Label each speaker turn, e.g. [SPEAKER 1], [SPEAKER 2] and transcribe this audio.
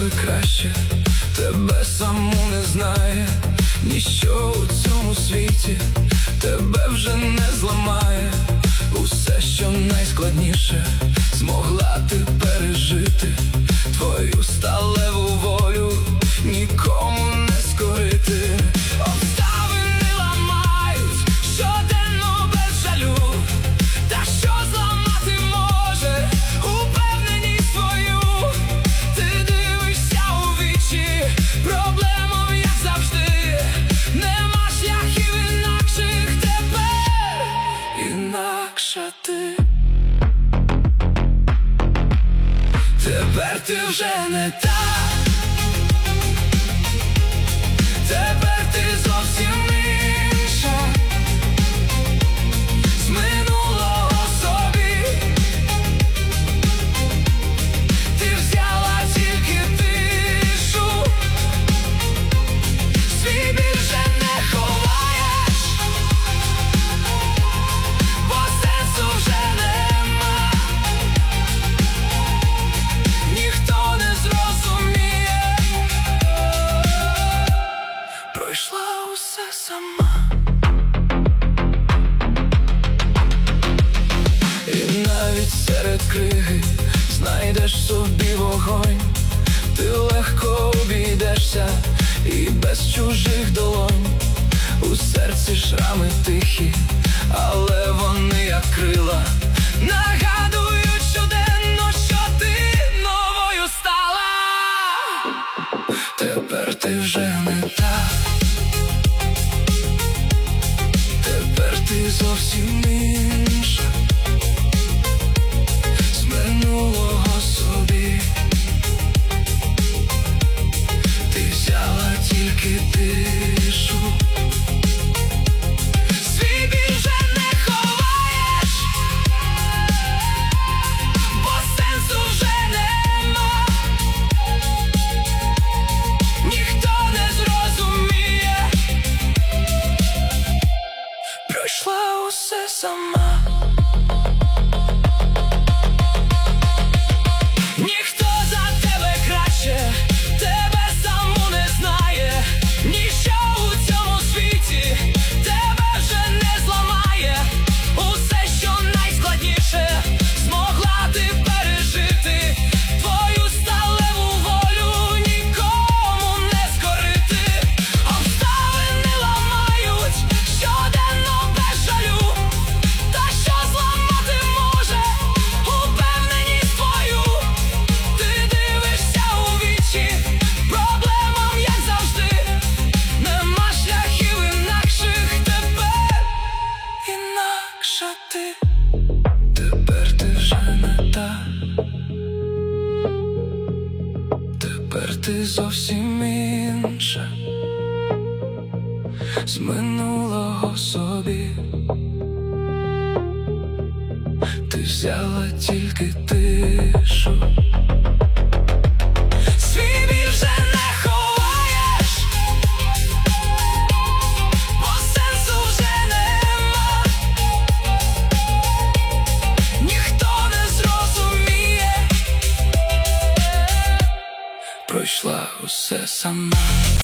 [SPEAKER 1] тебе краще, тебе саму не знає ніщо у цьому світі, тебе вже не зламає. Усе, що найскладніше, змогла ти пережити. Твою сталеву волю нікому не скорити. Обставини ламають щоденно без жалю. Та що зламати може упевненість твою? Ти дивишся у вічі проблемам, як завжди. Нема шляхів інакших тепер, інакша ти. Тепер ти вже не та. Тепер ти зовсім інша. З минулого собі ти взяла тільки тишу. Свій біль вже не ховаєш, бо сенсу вже нема. Ніхто не зрозуміє. Пройшла усе сама. І навіть серед криги знайдеш собі вогонь. Ти легко обійдешся і без чужих долонь. У серці шрами тихі, але вони як крила, нагадують щоденно, що ти новою стала. Тепер ти вже не та. Тепер ти зовсім інша. З минулого собі ти взяла тільки тишу. Свій біль вже не ховаєш, бо сенсу вже нема. Ніхто не зрозуміє. Пройшла усе сама. Ніхто за тебе краще, тебе саму не знає ніщо у цьому світі, тебе вже не зламає. Усе, що найскладніше, змогла ти пережити. Твою сталеву волю нікому не скорити. Обставини ламають щоденно без жалю. Та що зламати може упевненість твою? Ти дивишся у вічі проблемам, як завжди. Нема шляхів інакших тепер, інакша ти. Тепер ти вже не та. Тепер ти зовсім інша. З минулого собі ти взяла тільки тишу. Свій біль вже не ховаєш, бо сенсу вже нема. Ніхто не зрозуміє. Пройшла усе сама.